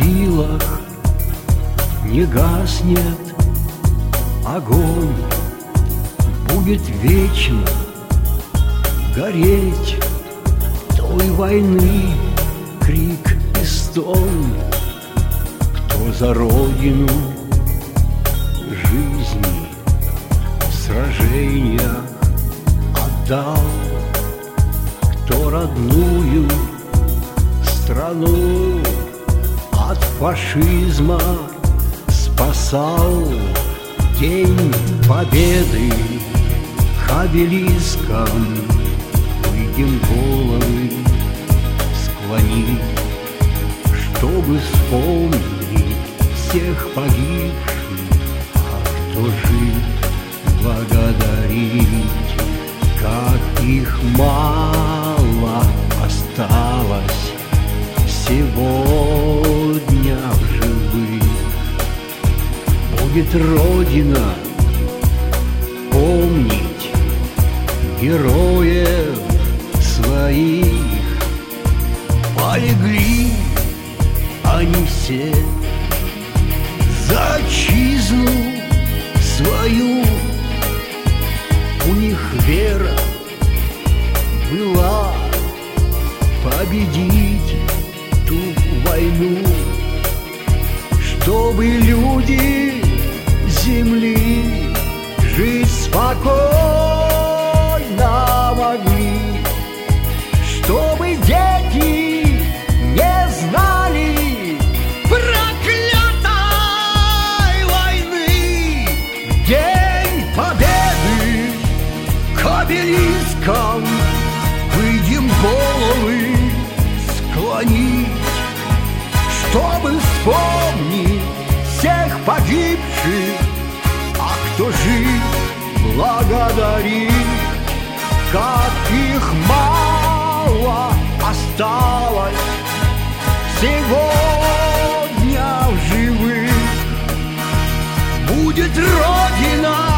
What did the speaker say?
могилах не гаснет огонь, будет вечно гореть той войны крик и стон. Кто за родину жизни в сражениях отдал, кто родную страну от фашизма спасал. День победы к обелискам выйдем головы склонить, чтобы вспомнить всех погибших, а кто жив благодарить. Как их мало осталось сегодня в живых. Будет Родина помнить героев своих. Полегли они все за отчизну свою. У них вера была победить ту войну, чтобы люди земли жить спокойно могли, чтобы дети не знали проклятой войны. В день победы к обелискам выйдем головы склонить, чтобы вспомнить всех погибших, а кто жив благодарить. Как их мало осталось сегодня в живых. Будет Родина